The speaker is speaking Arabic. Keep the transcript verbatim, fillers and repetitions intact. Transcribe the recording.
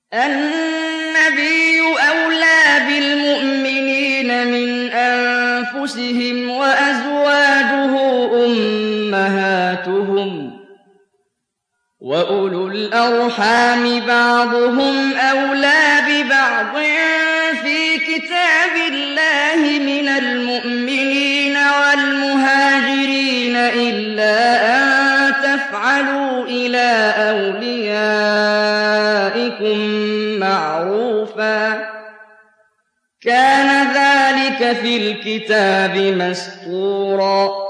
النبي أولى بالمؤمنين من أنفسهم وأزواجه أمهاتهم وأولو الأرحام بعضهم أولى ببعض في كتاب الله من المؤمنين والمهاجرين إلا أن تفعلوا إلى أوليائكم معروفا كان ذلك في الكتاب مسطورا